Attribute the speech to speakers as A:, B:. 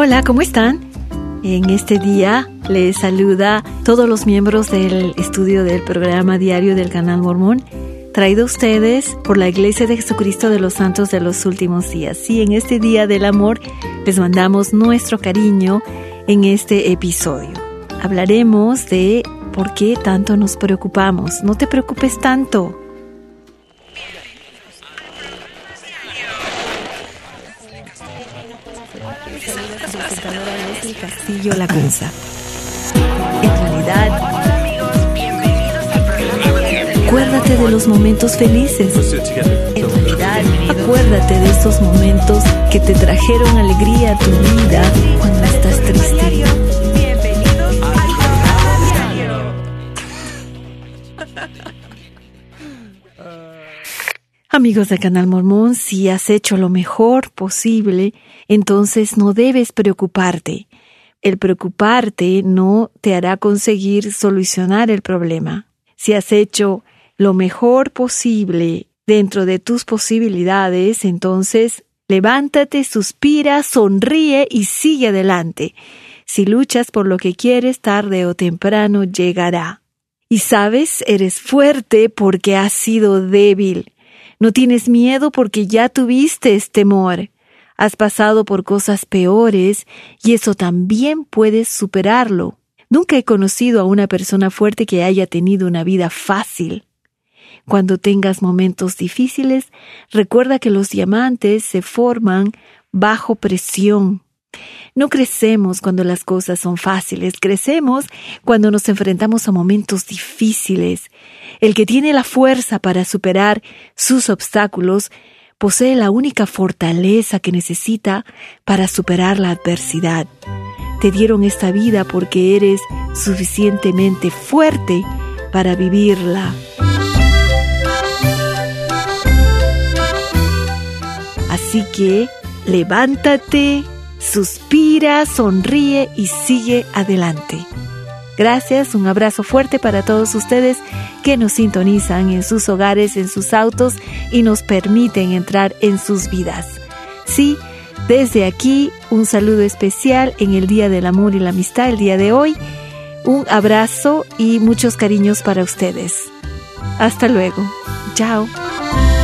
A: Hola, ¿cómo están? En este día les saluda todos los miembros del estudio del programa diario del Canal Mormón, traído a ustedes por la Iglesia de Jesucristo de los Santos de los Últimos Días. Sí, en este Día del Amor les mandamos nuestro cariño en este episodio. Hablaremos de por qué tanto nos preocupamos. No te preocupes tanto. Castillo Lacunza. En realidad, acuérdate de los momentos felices. En realidad, acuérdate de esos momentos que te trajeron alegría a tu vida cuando estás triste. Amigos del Canal Mormón, si has hecho lo mejor posible, entonces no debes preocuparte. El preocuparte no te hará conseguir solucionar el problema. Si has hecho lo mejor posible dentro de tus posibilidades, entonces levántate, suspira, sonríe y sigue adelante. Si luchas por lo que quieres, tarde o temprano llegará. Y sabes, eres fuerte porque has sido débil. No tienes miedo porque ya tuviste temor. Has pasado por cosas peores y eso también puedes superarlo. Nunca he conocido a una persona fuerte que haya tenido una vida fácil. Cuando tengas momentos difíciles, recuerda que los diamantes se forman bajo presión. No crecemos cuando las cosas son fáciles, crecemos cuando nos enfrentamos a momentos difíciles. El que tiene la fuerza para superar sus obstáculos posee la única fortaleza que necesita para superar la adversidad. Te dieron esta vida porque eres suficientemente fuerte para vivirla. Así que levántate, suspira, sonríe y sigue adelante. Gracias, un abrazo fuerte para todos ustedes que nos sintonizan en sus hogares, en sus autos y nos permiten entrar en sus vidas. Sí, desde aquí un saludo especial en el Día del Amor y la Amistad, el día de hoy. Un abrazo y muchos cariños para ustedes. Hasta luego. Chao.